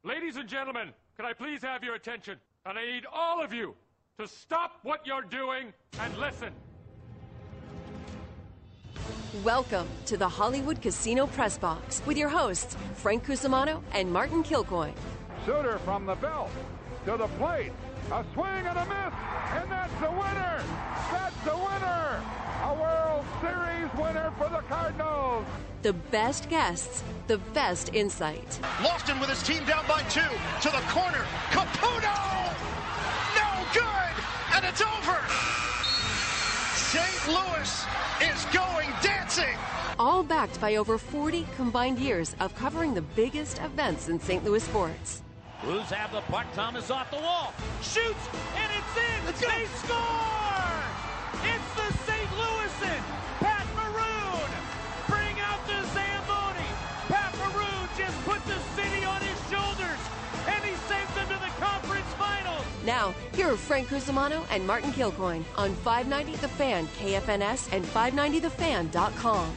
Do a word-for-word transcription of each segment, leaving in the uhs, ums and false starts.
Ladies and gentlemen, can I please have your attention? And I need all of you to stop what you're doing and listen. Welcome to the Hollywood Casino Press Box with your hosts, Frank Cusimano and Martin Kilcoyne. Suter from the belt to the plate. A swing and a miss, and that's the winner. That's the winner. A World Series winner for the Cardinals. The best guests, the best insight. Lofton with his team down by two to the corner. Caputo! No good! And it's over! Saint Louis is going dancing! All backed by over forty combined years of covering the biggest events in Saint Louis sports. Blues have the puck. Thomas off the wall. Shoots, and it's in! Let's they go. Score! It's the Saint Louisan! Pat Maroon! Bring out the Zamboni! Pat Maroon just put the city on his shoulders, and he sends them to the conference finals! Now, here are Frank Cusimano and Martin Kilcoyne on five ninety The Fan, K F N S, and five ninety the fan dot com.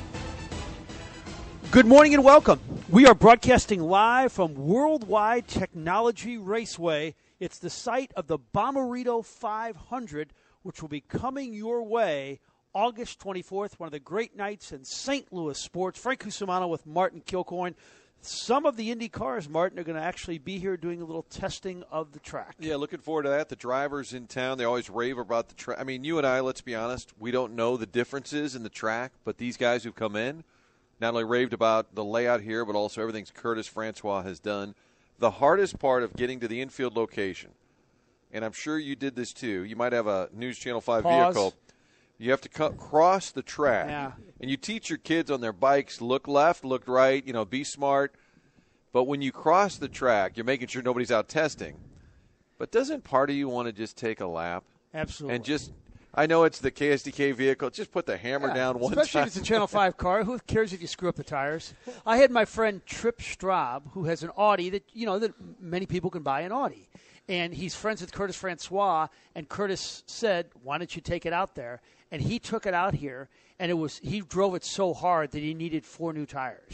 Good morning and welcome. We are broadcasting live from Worldwide Technology Raceway. It's the site of the Bommarito five hundred, which will be coming your way August twenty-fourth, one of the great nights in Saint Louis sports. Frank Cusimano with Martin Kilcoyne. Some of the Indy cars, Martin, are going to actually be here doing a little testing of the track. Yeah, looking forward to that. The drivers in town, they always rave about the track. I mean, you and I, let's be honest, we don't know the differences in the track, but these guys who've come in not only raved about the layout here, but also everything Curtis Francois has done. The hardest part of getting to the infield location, and I'm sure you did this too, you might have a News Channel five Pause. vehicle. You have to cut, cross the track, Yeah. and you teach your kids on their bikes, look left, look right, you know, be smart. But when you cross the track, you're making sure nobody's out testing. But doesn't part of you want to just take a lap? Absolutely. And just – I know it's the K S D K vehicle. Just put the hammer Yeah, down one especially time. if it's a Channel five car. Who cares if you screw up the tires? I had my friend Trip Straub, who has an Audi that, you know, that many people can buy an Audi. And he's friends with Curtis Francois, and Curtis said, why don't you take it out there? And he took it out here, and it was he drove it so hard that he needed four new tires.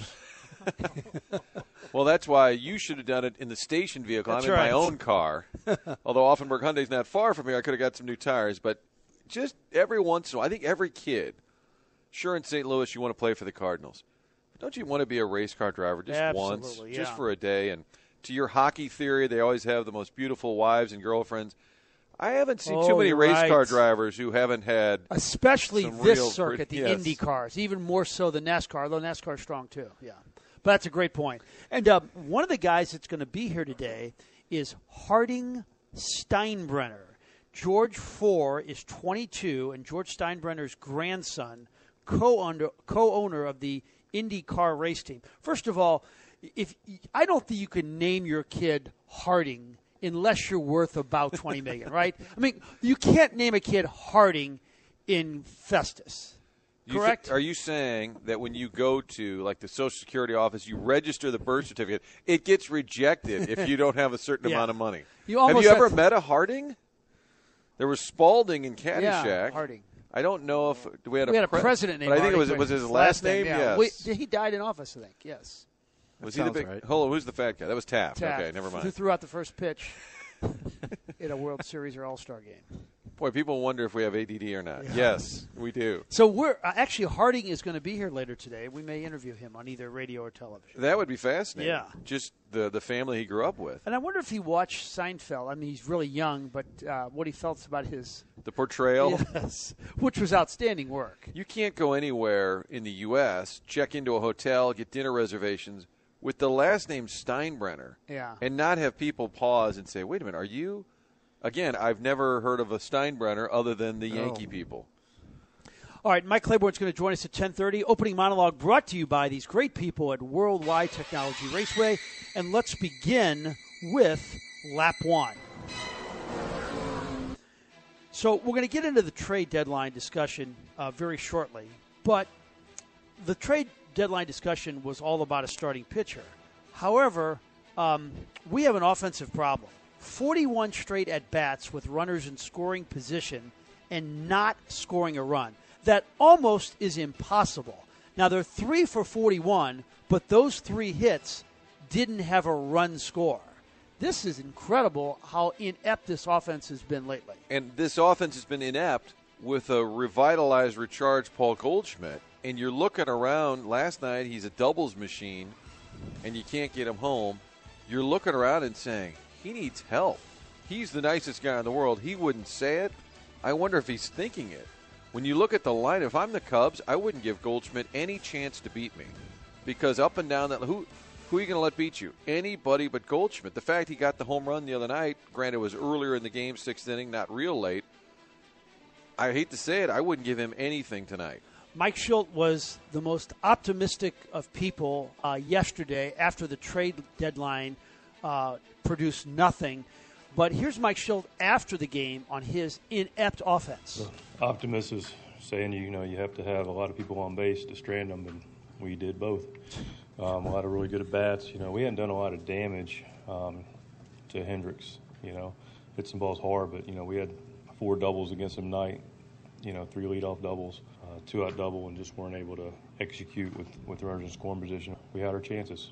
Well, that's why you should have done it in the station vehicle. That's I'm in right. my own car. Although Offenburg Hyundai's not far from here, I could have got some new tires. But just every once in a while, I think every kid, sure in Saint Louis you want to play for the Cardinals. But don't you want to be a race car driver just Absolutely, once, yeah. just for a day? And to your hockey theory, they always have the most beautiful wives and girlfriends. I haven't seen Oh, too many you're race right. car drivers who haven't had Especially some this real circuit, pretty- the yes. Indy cars, even more so than NASCAR, although NASCAR's strong too. Yeah, but that's a great point. And uh, one of the guys that's going to be here today is Harding Steinbrenner. George Four is twenty-two, and George Steinbrenner's grandson, co-owner, co-owner of the Indy car race team. First of all, if I don't think you can name your kid Harding unless you're worth about twenty million dollars, right? I mean, you can't name a kid Harding in Festus. You Correct? Th- are you saying that when you go to, like, the Social Security office, you register the birth certificate, it gets rejected if you don't have a certain Yeah. amount of money? You have almost you ever have- met a Harding? There was Spalding in Caddyshack. Yeah, Harding. I don't know if we had We a, had a pre- president named but I think it was Harding. was his last, name. yeah. Yes. We, he died in office, I think. Yes. was That he the sounds big? right. Hold on, who's the fat guy? That was Taft. Taft, Okay, never Who mind. threw out the first pitch in a World Series or All-Star game. Boy, people wonder if we have A D D or not. Yes, we do. So we're uh, actually Harding is going to be here later today. We may interview him on either radio or television. That would be fascinating. Yeah. Just the the family he grew up with. And I wonder if he watched Seinfeld. I mean, he's really young, but uh, what he felt about his The portrayal. yes, which was outstanding work. You can't go anywhere in the U S, check into a hotel, get dinner reservations with the last name Steinbrenner, Yeah. and not have people pause and say, wait a minute, are you? Again, I've never heard of a Steinbrenner other than the Yankee people. All right, Mike Claiborne's going to join us at ten thirty. Opening monologue brought to you by these great people at Worldwide Technology Raceway. And let's begin with lap one. So we're going to get into the trade deadline discussion uh, very shortly. But the trade deadline discussion was all about a starting pitcher. However, um, we have an offensive problem. forty-one straight at-bats with runners in scoring position and not scoring a run. That almost is impossible. Now, they're three for forty-one, but those three hits didn't have a run score. This is incredible how inept this offense has been lately. And this offense has been inept with a revitalized, recharged Paul Goldschmidt. And you're looking around. Last night, he's a doubles machine, and you can't get him home. You're looking around and saying, he needs help. He's the nicest guy in the world. He wouldn't say it. I wonder if he's thinking it. When you look at the line, if I'm the Cubs, I wouldn't give Goldschmidt any chance to beat me. Because up and down that, who who are you going to let beat you? Anybody but Goldschmidt. The fact he got the home run the other night, granted it was earlier in the game, sixth inning, not real late. I hate to say it, I wouldn't give him anything tonight. Mike Shildt was the most optimistic of people uh, yesterday after the trade deadline uh, produced nothing. But here's Mike Shildt after the game on his inept offense. Optimist is saying, you know, you have to have a lot of people on base to strand them, and we did both. Um, a lot of really good at-bats. You know, we hadn't done a lot of damage um, to Hendricks, you know. Hit some balls hard, but, you know, we had four doubles against him tonight, you know, three leadoff doubles, uh, two-out double, and just weren't able to execute with, with runners in scoring position. We had our chances.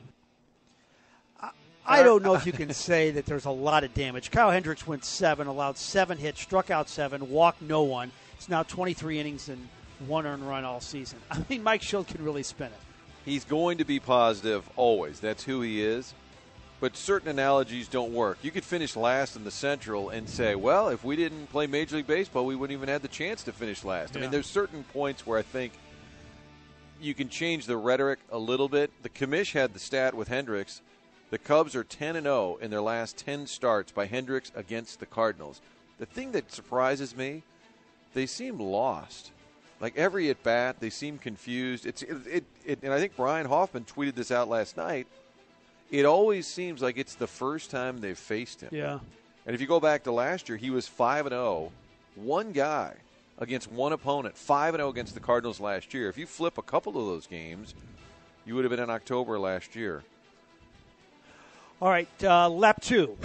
I don't know if you can say that there's a lot of damage. Kyle Hendricks went seven, allowed seven hits, struck out seven, walked no one. It's now twenty-three innings and one earned run all season. I mean, Mike Shildt can really spin it. He's going to be positive always. That's who he is. But certain analogies don't work. You could finish last in the Central and say, well, if we didn't play Major League Baseball, we wouldn't even have the chance to finish last. Yeah. I mean, there's certain points where I think you can change the rhetoric a little bit. The commish had the stat with Hendricks. The Cubs are ten and oh in their last ten starts by Hendricks against the Cardinals. The thing that surprises me, they seem lost. Like every at-bat, they seem confused. It's it, it, it, and I think Brian Hoffman tweeted this out last night. It always seems like it's the first time they've faced him. Yeah. And if you go back to last year, he was five and oh, one guy against one opponent, five and oh against the Cardinals last year. If you flip a couple of those games, you would have been in October last year. All right, uh, lap two.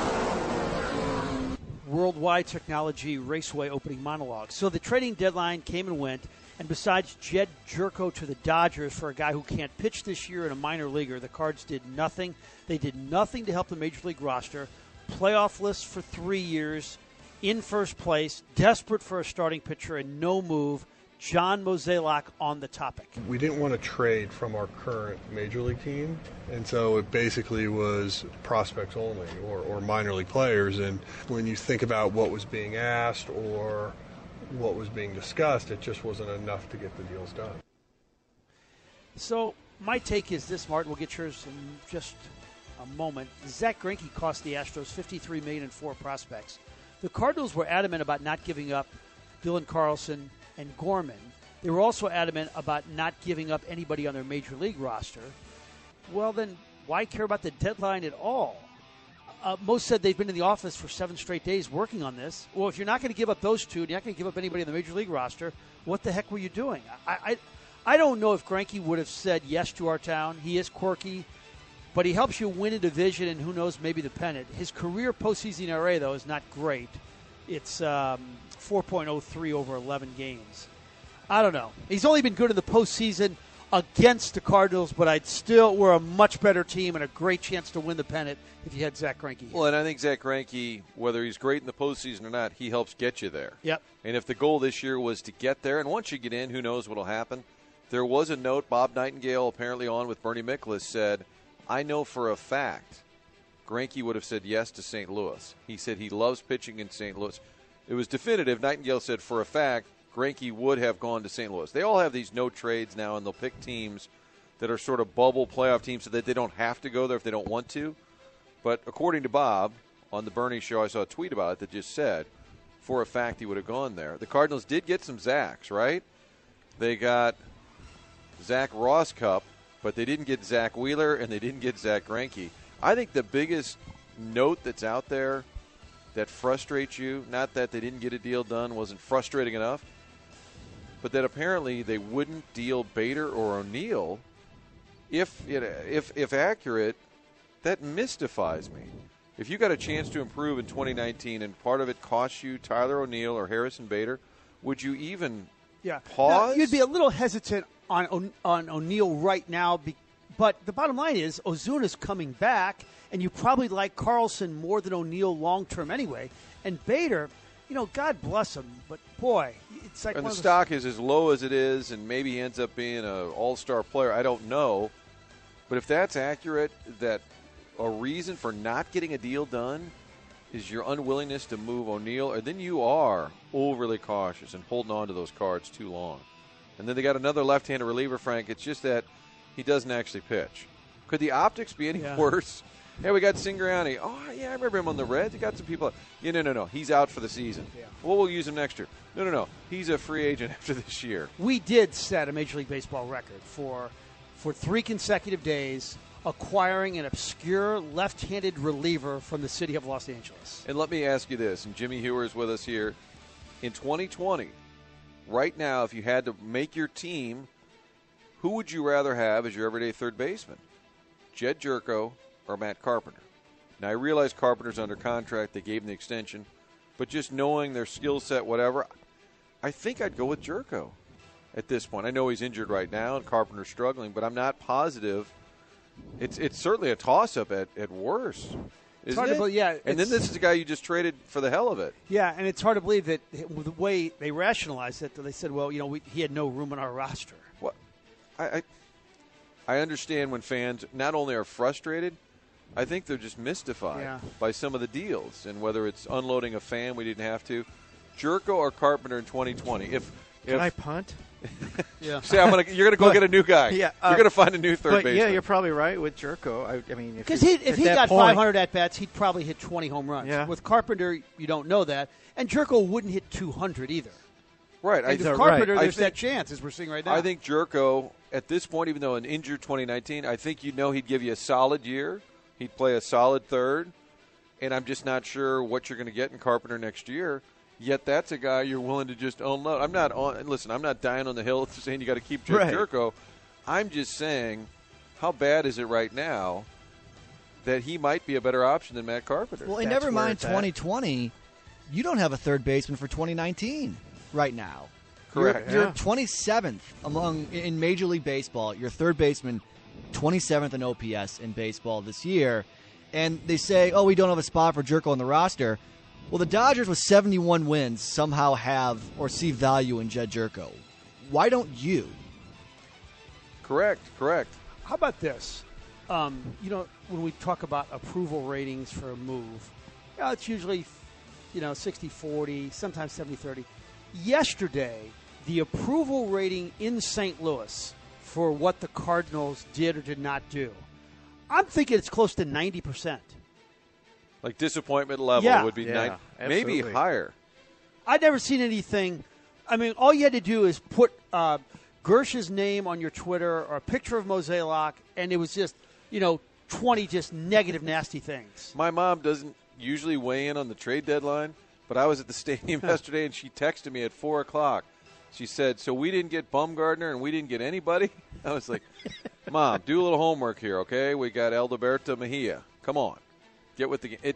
Worldwide Technology Raceway opening monologue. So the trading deadline came and went, and besides Jed Jerko to the Dodgers for a guy who can't pitch this year and a minor leaguer, the Cards did nothing. They did nothing to help the Major League roster. Playoff list for three years, in first place, desperate for a starting pitcher, and no move. John Mozeliak on the topic. We didn't want to trade from our current Major League team, and so it basically was prospects only or, or minor league players. And when you think about what was being asked or what was being discussed, it just wasn't enough to get the deals done. So my take is this, Martin. We'll get yours in just a moment. Zach Greinke cost the Astros fifty-three million dollars and four prospects. The Cardinals were adamant about not giving up Dylan Carlson and Gorman. They were also adamant about not giving up anybody on their Major League roster. Well, then why care about the deadline at all? Uh, most said they've been in the office for seven straight days working on this. Well, if you're not going to give up those two and you're not going to give up anybody on the Major League roster, what the heck were you doing? I, I, I don't know if Greinke would have said yes to our town. He is quirky, but he helps you win a division and who knows, maybe the pennant. His career postseason E R A, though, is not great. It's um, four point oh three over eleven games. I don't know. He's only been good in the postseason against the Cardinals, but I'd still, we're a much better team and a great chance to win the pennant if you had Zach Greinke. Well, and I think Zach Greinke, whether he's great in the postseason or not, he helps get you there. Yep. And if the goal this year was to get there, and once you get in, who knows what will happen. There was a note, Bob Nightingale, apparently on with Bernie Miklasz, said, I know for a fact Greinke would have said yes to Saint Louis. He said he loves pitching in Saint Louis. It was definitive. Nightingale said for a fact Greinke would have gone to Saint Louis. They all have these no trades now, and they'll pick teams that are sort of bubble playoff teams so that they don't have to go there if they don't want to. But according to Bob, on the Bernie show, I saw a tweet about it that just said for a fact he would have gone there. The Cardinals did get some Zachs, right? They got Zach Rosscup, but they didn't get Zach Wheeler, and they didn't get Zach Greinke. I think the biggest note that's out there that frustrates you, not that they didn't get a deal done, wasn't frustrating enough, but that apparently they wouldn't deal Bader or O'Neill. If, it, if, if accurate, that mystifies me. If you got a chance to improve in twenty nineteen and part of it costs you Tyler O'Neill or Harrison Bader, would you even yeah. pause? Now, you'd be a little hesitant on on O'Neill right now, be, but the bottom line is Ozuna's coming back, and you probably like Carlson more than O'Neill long term anyway. And Bader, you know, God bless him, but boy, it's like and one the of stock is as low as it is, and maybe he ends up being an all-star player. I don't know, but if that's accurate, that a reason for not getting a deal done is your unwillingness to move O'Neill, or then you are overly cautious and holding on to those cards too long. And then they got another left-handed reliever, Frank. It's just that he doesn't actually pitch. Could the optics be any Yeah. worse? Hey, we got Cingrani. Oh, yeah, I remember him on the Reds. You got some people. Yeah, no, no, no. He's out for the season. Yeah. Well, we'll use him next year. No, no, no. He's a free agent after this year. We did set a Major League Baseball record for for three consecutive days acquiring an obscure left-handed reliever from the city of Los Angeles. And let me ask you this, and Jimmy Hewer is with us here. In twenty twenty, right now, if you had to make your team, who would you rather have as your everyday third baseman? Jed Jerko or Matt Carpenter? Now, I realize Carpenter's under contract. They gave him the extension. But just knowing their skill set, whatever, I think I'd go with Jerko at this point. I know he's injured right now and Carpenter's struggling, but I'm not positive. It's it's certainly a toss-up at, at worst. It's Isn't hard it? to believe, yeah. And then it's- this is a guy you just traded for the hell of it. Yeah, and it's hard to believe that the way they rationalized it, they said, well, you know, we, he had no room on our roster. What? I, I I understand when fans not only are frustrated, I think they're just mystified Yeah. by some of the deals and whether it's unloading a fan we didn't have to. Jerko or Carpenter in twenty twenty. If Can if, I punt? Yeah. say I'm gonna, you're going to go But- get a new guy. Yeah, you're uh, going to find a new third but baseman. yeah, you're probably right with Jerko. I, I mean, Because you- if at he that got point- five hundred at-bats, he'd probably hit twenty home runs. Yeah. With Carpenter, you don't know that. And Jerko wouldn't hit two hundred either. Right. I, And with right. Carpenter, I there's think- that chance, as we're seeing right now. I think Jerko, at this point, even though an injured twenty nineteen, I think you know he'd give you a solid year. He'd play a solid third. And I'm just not sure what you're going to get in Carpenter next year. Yet that's a guy you're willing to just unload. I'm not on. Listen, I'm not dying on the hill saying you got to keep Jed Right. Jerko. I'm just saying, how bad is it right now that he might be a better option than Matt Carpenter? Well, and That's never where mind it's at. twenty twenty. You don't have a third baseman for twenty nineteen right now. Correct. You're, Yeah. you're twenty-seventh among in Major League Baseball. Your third baseman, twenty-seventh in O P S in baseball this year. And they say, oh, we don't have a spot for Jerko on the roster. Well, the Dodgers with seventy-one wins somehow have or see value in Jed Jerko. Why don't you? Correct. Correct. How about this? Um, you know, when we talk about approval ratings for a move, you know, it's usually, you know, sixty forty, sometimes seventy thirty. Yesterday, the approval rating in Saint Louis for what the Cardinals did or did not do, I'm thinking it's close to ninety percent. Like disappointment level Yeah. would be Yeah, nine, maybe absolutely. higher. I'd never seen anything. I mean, all you had to do is put uh, Gersh's name on your Twitter or a picture of Mozeliak, and it was just, you know, twenty just negative, nasty things. My mom doesn't usually weigh in on the trade deadline, but I was at the stadium yesterday, and she texted me at four o'clock. She said, so we didn't get Bumgardner and we didn't get anybody? I was like, Mom, do a little homework here, okay? We got Alberto Mejia. Come on. Get with the game. It,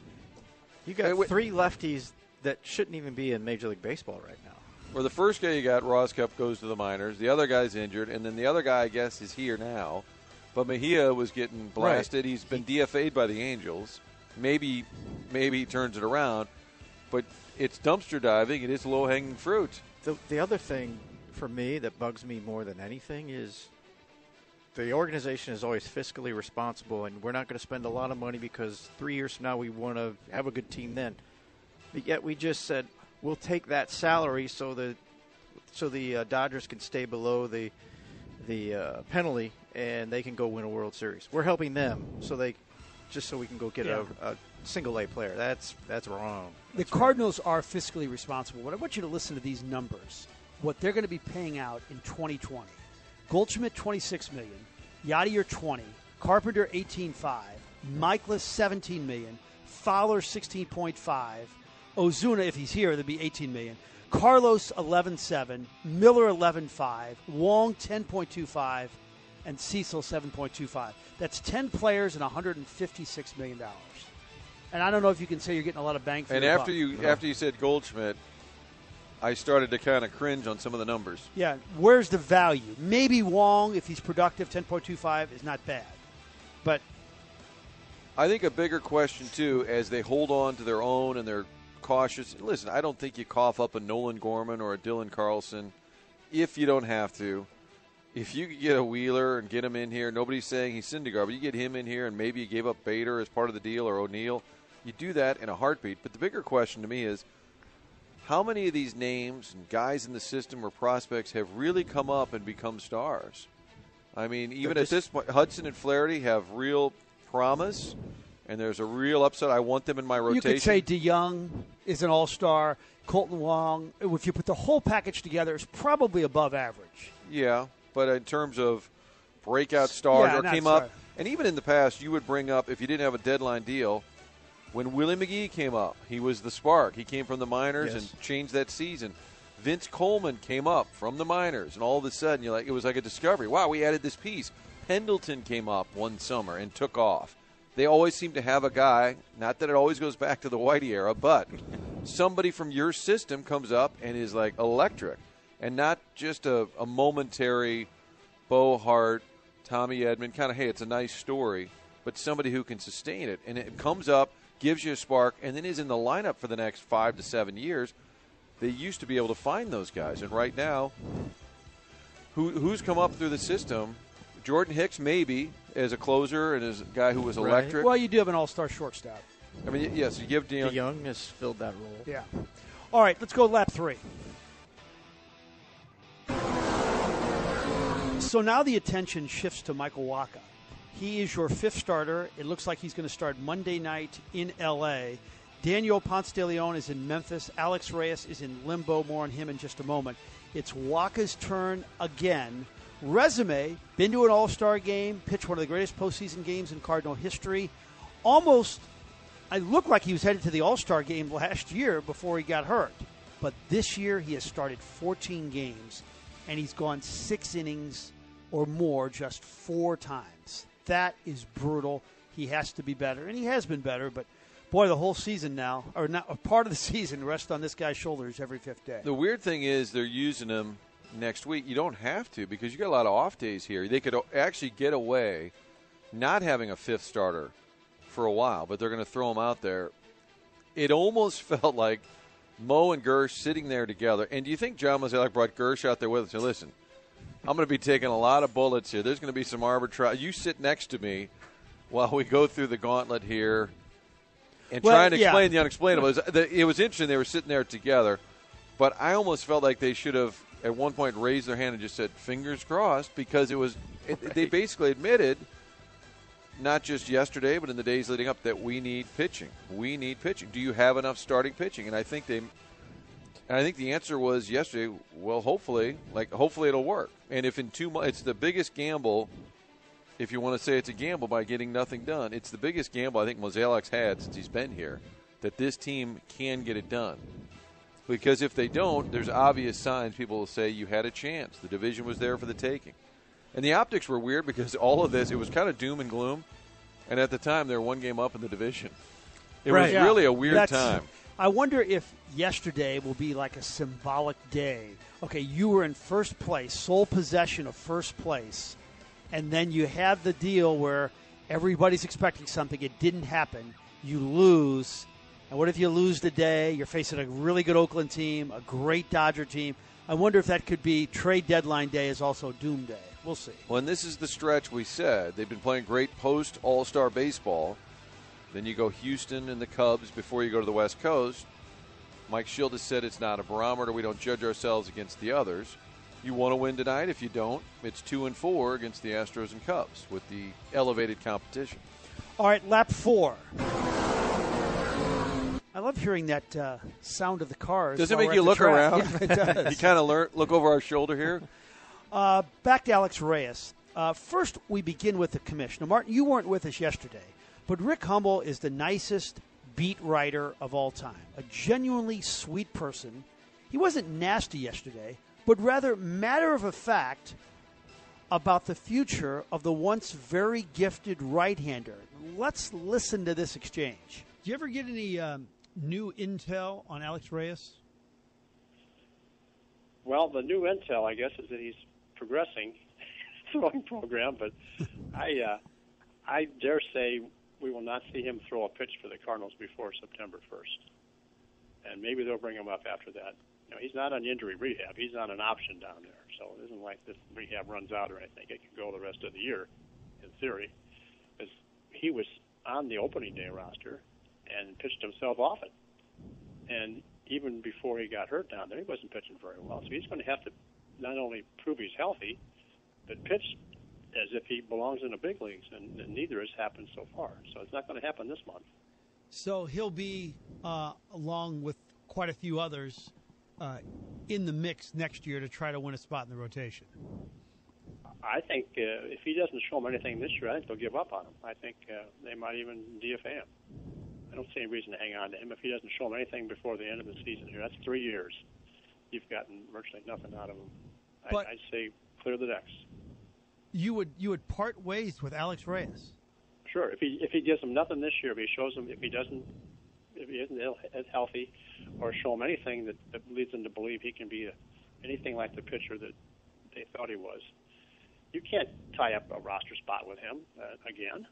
You got Hey, wait- three lefties that shouldn't even be in Major League Baseball right now. Or the first guy you got, Roscup, goes to the minors. The other guy's injured, and then the other guy, I guess, is here now. But Mejia was getting blasted. He's been D F A'd by the Angels. Maybe, maybe he turns it around, but it's dumpster diving. It is low-hanging fruit. The, the other thing for me that bugs me more than anything is the organization is always fiscally responsible, and we're not going to spend a lot of money because three years from now we want to have a good team then. But yet we just said we'll take that salary so the so the uh, Dodgers can stay below the the uh, penalty and they can go win a World Series. We're helping them so they just so we can go get Yeah. a, a single A player. That's that's wrong. The That's wrong. Cardinals are fiscally responsible, but I want you to listen to these numbers. What they're going to be paying out in twenty twenty. Goldschmidt, twenty-six million dollars. Yadier, twenty dollars. Carpenter, eighteen point five dollars. Michaelis, seventeen million dollars. Fowler, sixteen point five dollars. Ozuna, if he's here, that'd be eighteen million dollars. Carlos, eleven point seven dollars. Miller, eleven point five dollars. Wong, ten point two five dollars. And Cecil, seven point two five dollars. That's ten players and one hundred fifty-six million dollars. And I don't know if you can say you're getting a lot of bang for And your after buck. you after you said Goldschmidt, I started to kind of cringe on some of the numbers. Yeah, where's the value? Maybe Wong, if he's productive, ten point two five is not bad. But I think a bigger question, too, as they hold on to their own and they're cautious. Listen, I don't think you cough up a Nolan Gorman or a Dylan Carlson if you don't have to. If you could get a Wheeler and get him in here, nobody's saying he's Syndergaard, but you get him in here and maybe you gave up Bader as part of the deal or O'Neill. You do that in a heartbeat. But the bigger question to me is, how many of these names and guys in the system or prospects have really come up and become stars? I mean, even just, at this point, Hudson and Flaherty have real promise, and there's a real upside. I want them in my rotation. You could say DeYoung is an all-star. Colton Wong, if you put the whole package together, is probably above average. Yeah, but in terms of breakout stars yeah, or came sorry. up, and even in the past, you would bring up, if you didn't have a deadline deal, when Willie McGee came up, he was the spark. He came from the minors yes. and changed that season. Vince Coleman came up from the minors, and all of a sudden, you're like, it was like a discovery. Wow, we added this piece. Pendleton came up one summer and took off. They always seem to have a guy, not that it always goes back to the Whitey era, but somebody from your system comes up and is like electric, and not just a, a momentary Bo Hart, Tommy Edman, kind of, hey, it's a nice story, but somebody who can sustain it. And it comes up, gives you a spark, and then is in the lineup for the next five to seven years. They used to be able to find those guys, and right now, who, who's come up through the system? Jordan Hicks, maybe, as a closer and as a guy who was electric. Right. Well, you do have an all-star shortstop. I mean, yes, you give DeYoung. DeYoung has filled that role. Yeah. All right, let's go lap three. So now the attention shifts to Michael Wacha. He is your fifth starter. It looks like he's going to start Monday night in L A. Daniel Ponce de Leon is in Memphis. Alex Reyes is in limbo. More on him in just a moment. It's Wacha's turn again. Resume, been to an all-star game, pitched one of the greatest postseason games in Cardinal history. Almost, I looked like he was headed to the all-star game last year before he got hurt. But this year he has started fourteen games, and he's gone six innings or more just four times. That is brutal. He has to be better, and he has been better, but boy, the whole season now, or not a part of the season, rests on this guy's shoulders every fifth day. The weird thing is they're using him next week. You don't have to because you got a lot of off days here. They could actually get away not having a fifth starter for a while, but they're going to throw him out there. It almost felt like Mo and Gersh sitting there together. And do you think John Mozeliak brought Gersh out there with us? So listen, I'm going to be taking a lot of bullets here. There's going to be some arbitrage. You sit next to me while we go through the gauntlet here and well, trying to yeah. explain the unexplainable. It was, it was interesting. They were sitting there together, but I almost felt like they should have at one point raised their hand and just said, fingers crossed, because it was it, right. They basically admitted, not just yesterday, but in the days leading up, that we need pitching. We need pitching. Do you have enough starting pitching? And I think they, and I think the answer was yesterday, well, hopefully, like hopefully it'll work. And if in two months, it's the biggest gamble, if you want to say it's a gamble by getting nothing done, it's the biggest gamble I think Mozeliak's had since he's been here, that this team can get it done. Because if they don't, there's obvious signs people will say you had a chance. The division was there for the taking. And the optics were weird because all of this, it was kind of doom and gloom. And at the time, they were one game up in the division. It right. was yeah. really a weird That's, time. I wonder if yesterday will be like a symbolic day. Okay, you were in first place, sole possession of first place, and then you have the deal where everybody's expecting something. It didn't happen. You lose. And what if you lose the day? You're facing a really good Oakland team, a great Dodger team. I wonder if that could be trade deadline day is also doom day. We'll see. Well, and this is the stretch we said. They've been playing great post-All-Star baseball. Then you go Houston and the Cubs before you go to the West Coast. Mike Schild has said it's not a barometer. We don't judge ourselves against the others. You want to win tonight. If you don't, it's two and four against the Astros and Cubs with the elevated competition. All right, lap four. I love hearing that uh, sound of the cars. Does it make you look track. around? Yeah, it does. You kind of learn, look over our shoulder here. Uh, back to Alex Reyes. Uh, first, we begin with the commissioner. Martin, you weren't with us yesterday, but Rick Humble is the nicest beat writer of all time. A genuinely sweet person. He wasn't nasty yesterday, but rather matter of fact about the future of the once very gifted right-hander. Let's listen to this exchange. Did you ever get any um, new intel on Alex Reyes? Well, the new intel, I guess, is that he's progressing throwing program, but I, uh, I dare say we will not see him throw a pitch for the Cardinals before September first, and maybe they'll bring him up after that. You know, he's not on injury rehab; he's on an option down there, so it isn't like this rehab runs out or anything. It can go the rest of the year, in theory, because he was on the opening day roster and pitched himself off it, and even before he got hurt down there, he wasn't pitching very well. So he's going to have to not only prove he's healthy, but pitch as if he belongs in the big leagues, and, and neither has happened so far. So it's not going to happen this month. So he'll be, uh, along with quite a few others, uh, in the mix next year to try to win a spot in the rotation. I think uh, if he doesn't show him anything this year, I think they'll give up on him. I think uh, they might even D F A him. I don't see any reason to hang on to him if he doesn't show him anything before the end of the season here. That's three years. You've gotten virtually nothing out of him. But I, I'd say clear the decks. You would you would part ways with Alex Reyes. Sure. If he if he gives him nothing this year, if he shows him if he doesn't if he isn't as healthy, or show him anything that, that leads them to believe he can be a, anything like the pitcher that they thought he was, you can't tie up a roster spot with him uh, again.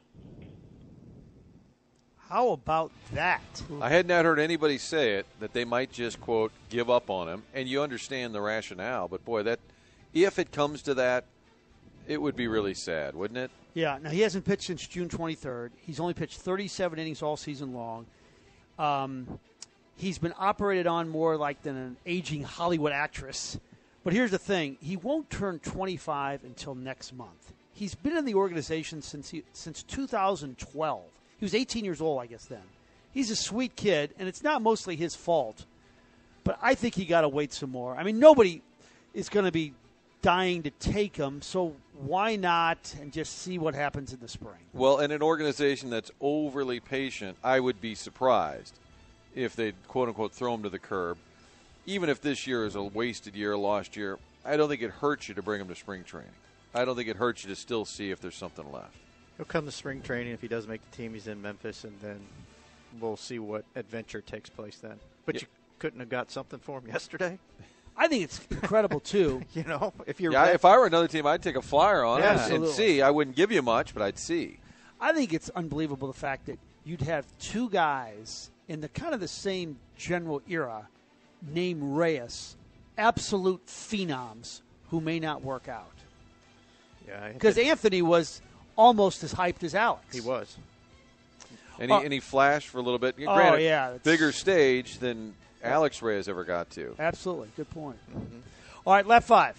How about that? I had not heard anybody say it, that they might just, quote, give up on him. And you understand the rationale. But, boy, that if it comes to that, it would be really sad, wouldn't it? Yeah. Now, he hasn't pitched since June twenty-third. He's only pitched thirty-seven innings all season long. Um, he's been operated on more like than an aging Hollywood actress. But here's the thing. He won't turn twenty-five until next month. He's been in the organization since he, since two thousand twelve. He was eighteen years old, I guess, then. He's a sweet kid, and it's not mostly his fault. But I think he got to wait some more. I mean, nobody is going to be dying to take him, so why not and just see what happens in the spring? Well, in an organization that's overly patient, I would be surprised if they'd, quote-unquote, throw him to the curb. Even if this year is a wasted year, a lost year, I don't think it hurts you to bring him to spring training. I don't think it hurts you to still see if there's something left. He'll come to spring training. If he does make the team, he's in Memphis, and then we'll see what adventure takes place then. But yeah. You couldn't have got something for him yesterday? I think it's incredible, too. you know, if you're yeah, if I were another team, I'd take a flyer on yeah, it and see. I wouldn't give you much, but I'd see. I think it's unbelievable the fact that you'd have two guys in the kind of the same general era named Reyes, absolute phenoms who may not work out. Yeah, because Anthony was almost as hyped as Alex. He was. And he, uh, and he flashed for a little bit. Oh, Granted, yeah. Bigger stage than Alex Reyes ever got to. Absolutely. Good point. Mm-hmm. All right, left five.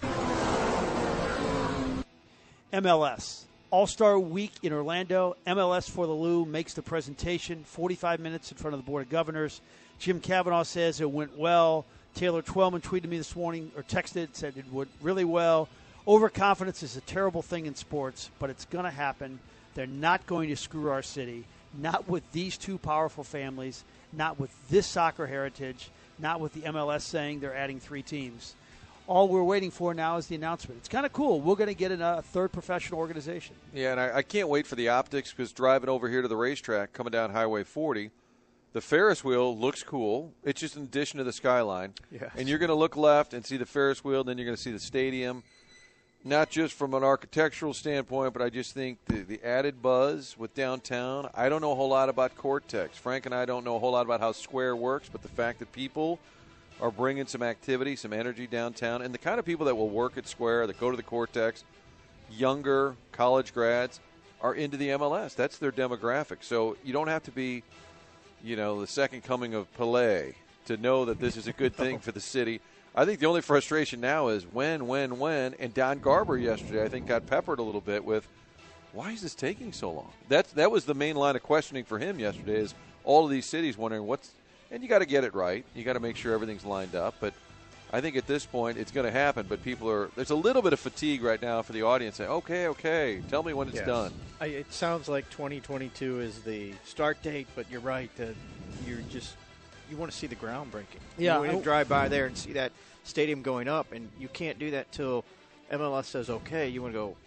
M L S. All-Star Week in Orlando. M L S for the Lou makes the presentation. forty-five minutes in front of the Board of Governors. Jim Kavanaugh says it went well. Taylor Twellman tweeted me this morning, or texted, said it went really well. Overconfidence is a terrible thing in sports, but it's going to happen. They're not going to screw our city. Not with these two powerful families. Not with this soccer heritage. Not with the M L S saying they're adding three teams. All we're waiting for now is the announcement. It's kind of cool. We're going to get in a third professional organization. Yeah, and I, I can't wait for the optics because driving over here to the racetrack, coming down Highway forty, the Ferris wheel looks cool. It's just an addition to the skyline. Yes. And you're going to look left and see the Ferris wheel, then you're going to see the stadium. Not just from an architectural standpoint, but I just think the, the added buzz with downtown. I don't know a whole lot about Cortex. Frank and I don't know a whole lot about how Square works, but the fact that people are bringing some activity, some energy downtown, and the kind of people that will work at Square, that go to the Cortex, younger college grads, are into the M L S. That's their demographic. So you don't have to be, you know, the second coming of Pelé to know that this is a good thing for the city. I think the only frustration now is when, when, when, and Don Garber yesterday I think got peppered a little bit with, why is this taking so long? That's, that was the main line of questioning for him yesterday is all of these cities wondering what's – and you got to get it right. You got to make sure everything's lined up. But I think at this point it's going to happen, but people are – there's a little bit of fatigue right now for the audience saying, okay, okay, tell me when it's yes. done. I, it sounds like twenty twenty-two is the start date, but you're right. That you're just – you want to see the groundbreaking. Yeah. You want to drive by there and see that – stadium going up, and you can't do that till M L S says okay. You want to go,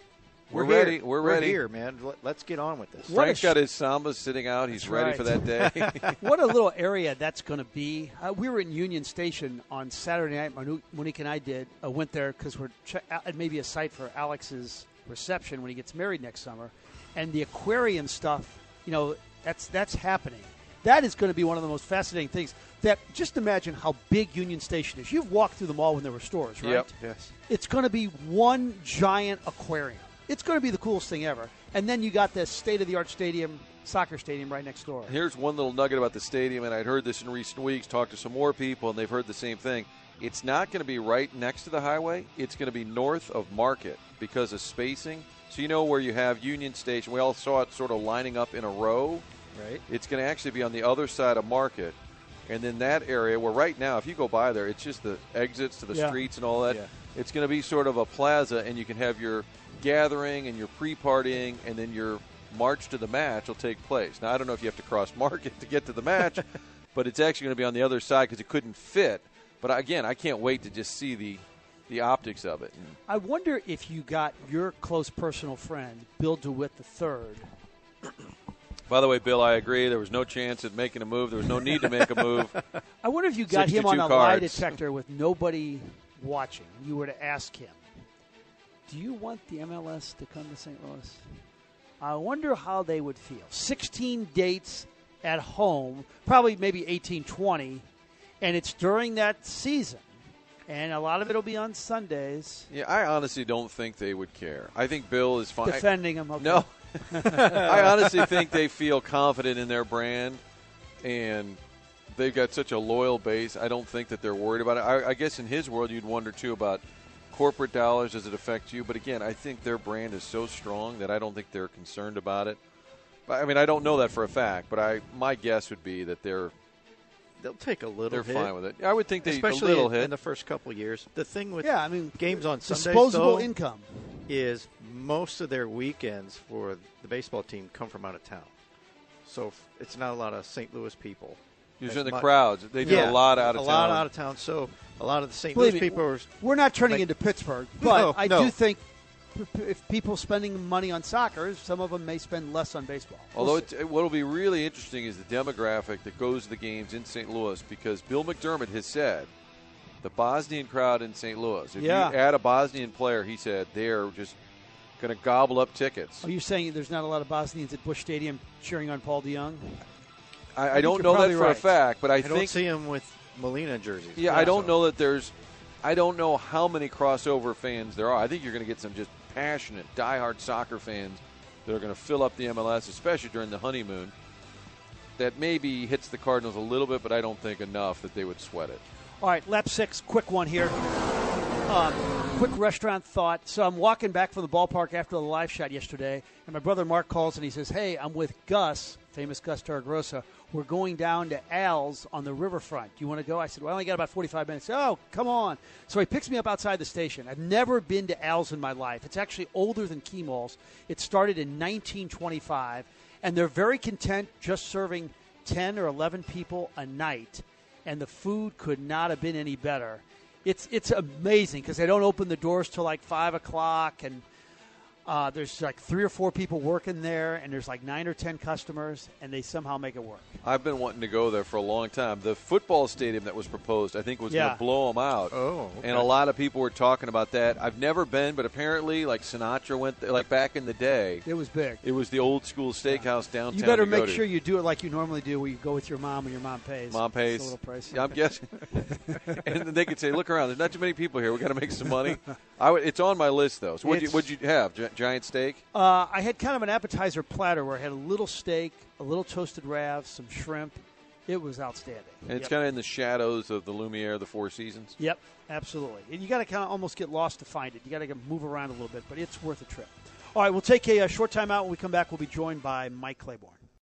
We're, We're ready. here. We're We're ready. here, man. Let- Let's get on with this. What a Frank's sh- got his Sambas sitting out. He's That's ready right. for that day. What a little area that's going to be. Uh, we were in Union Station on Saturday night. Manu- Monique and I did. Uh, went there because we're che- uh, maybe a site for Alex's reception when he gets married next summer. And the aquarium stuff, you know, that's that's happening. That is going to be one of the most fascinating things. That just imagine how big Union Station is. You've walked through the mall when there were stores, right? Yep. Yes. It's going to be one giant aquarium. It's going to be the coolest thing ever. And then you got this state-of-the-art stadium, soccer stadium right next door. Here's one little nugget about the stadium, and I'd heard this in recent weeks, talked to some more people, and they've heard the same thing. It's not going to be right next to the highway. It's going to be north of Market because of spacing. So you know where you have Union Station. We all saw it sort of lining up in a row. Right. It's going to actually be on the other side of Market. And then that area where right now, if you go by there, it's just the exits to the Yeah. streets and all that. Yeah. It's going to be sort of a plaza, and you can have your gathering and your pre-partying, and then your march to the match will take place. Now, I don't know if you have to cross Market to get to the match, but it's actually going to be on the other side because it couldn't fit. But again, I can't wait to just see the the optics of it. I wonder if you got your close personal friend, Bill DeWitt the third. By the way, Bill, I agree. There was no chance at making a move. There was no need to make a move. I wonder if you got him on a sixty-two lie cards. detector with nobody watching. You were to ask him, do you want the M L S to come to Saint Louis? I wonder how they would feel. sixteen dates at home, probably maybe eighteen, twenty, and it's during that season. And a lot of it will be on Sundays. Yeah, I honestly don't think they would care. I think Bill is fine. Defending him, okay. No. I honestly think they feel confident in their brand, and they've got such a loyal base. I don't think that they're worried about it. I, I guess in his world, you'd wonder, too, about corporate dollars. Does it affect you? But, again, I think their brand is so strong that I don't think they're concerned about it. I mean, I don't know that for a fact, but I my guess would be that they're They'll take a little they're hit. fine with it. I would think they Especially a little in, hit. in the first couple of years. The thing with Yeah, I mean, games on Sundays, disposable though, income. is most of their weekends for the baseball team come from out of town. So f- it's not a lot of Saint Louis people. You're As saying the much- crowds. They do Yeah, a lot out of a town. lot out of town. So a lot of the Saint Believe Louis me, people are. We're not turning make- into Pittsburgh, but No, I no. do think if people spending money on soccer, some of them may spend less on baseball. Although We'll it, what will be really interesting is the demographic that goes to the games in Saint Louis, because Bill McDermott has said the Bosnian crowd in Saint Louis, if Yeah. you add a Bosnian player, he said they're just going to gobble up tickets. Are you saying there's not a lot of Bosnians at Busch Stadium cheering on Paul DeYoung? I, I think don't you're know that probably for a right. fact, but I, I think don't see him with Molina jerseys. Yeah, I don't So- know that there's. I don't know how many crossover fans there are. I think you're going to get some just passionate, diehard soccer fans that are going to fill up the M L S, especially during the honeymoon. That maybe hits the Cardinals a little bit, but I don't think enough that they would sweat it. All right, lap six, quick one here. Um, quick restaurant thought. So I'm walking back from the ballpark after the live shot yesterday, and my brother Mark calls and he says, hey, I'm with Gus, famous Gus Torregrossa. We're going down to Al's on the riverfront. Do you want to go? I said, well, I only got about forty-five minutes. Oh, come on. So he picks me up outside the station. I've never been to Al's in my life. It's actually older than Kemal's. It started in nineteen twenty-five, and they're very content just serving ten or eleven people a night, and the food could not have been any better. It's it's amazing because they don't open the doors till like five o'clock, and uh, there's like three or four people working there, and there's like nine or ten customers, and they somehow make it work. I've been wanting to go there for a long time. The football stadium that was proposed, I think, was going Yeah. to blow them out. Oh, okay. And a lot of people were talking about that. I've never been, but apparently, like Sinatra went there, like back in the day. It was big. It was the old school steakhouse downtown. You better to go make to. sure you do it like you normally do, where you go with your mom and your mom pays. Mom pays. It's a little pricey. Yeah, I'm guessing. And then they could say, "Look around. There's not too many people here. We got to make some money." I would, it's on my list though. So what you It's- what'd you have? Gi- giant steak? Uh, I had kind of an appetizer platter where I had a little steak, a little toasted ravs, some shrimp. It was outstanding. And it's Yep. kind of in the shadows of the Lumiere, the Four Seasons. Yep, absolutely. And you got to kind of almost get lost to find it. You got to move around a little bit, but it's worth a trip. All right, we'll take a, a short time out. When we come back, we'll be joined by Mike Claiborne.